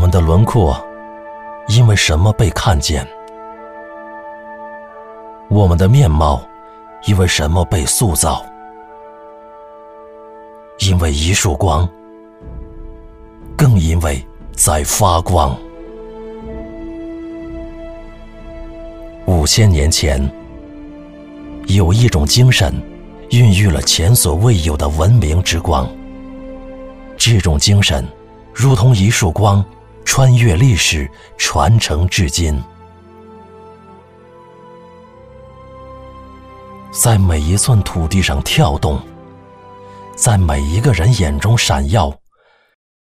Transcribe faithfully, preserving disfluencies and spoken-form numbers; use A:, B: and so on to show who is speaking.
A: 们的轮廓因为什么被看见？我们的面貌因为什么被塑造？因为一束光，更因为在发光。五千年前，有一种精神孕育了前所未有的文明之光。这种精神如同一束光，穿越历史，传承至今。在每一寸土地上跳动，在每一个人眼中闪耀，